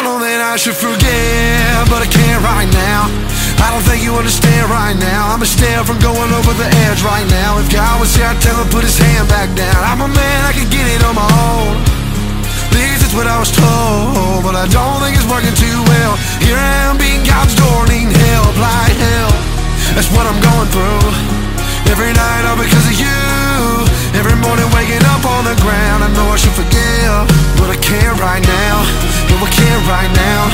know that I should forgive, but I can't right now. I don't think you understand right now. I'm a step from going over the edge right now. If God was here, I'd tell him put his hand back down. I'm a man, I can get it on my own. At least that's what I was told, but I don't think it's working too well. Here I am beating God's door, needing help like hell. That's what I'm going through. Every night all because of you. Every morning waking up on the ground. I know I should forgive, but I can't right now. No, I can't right now.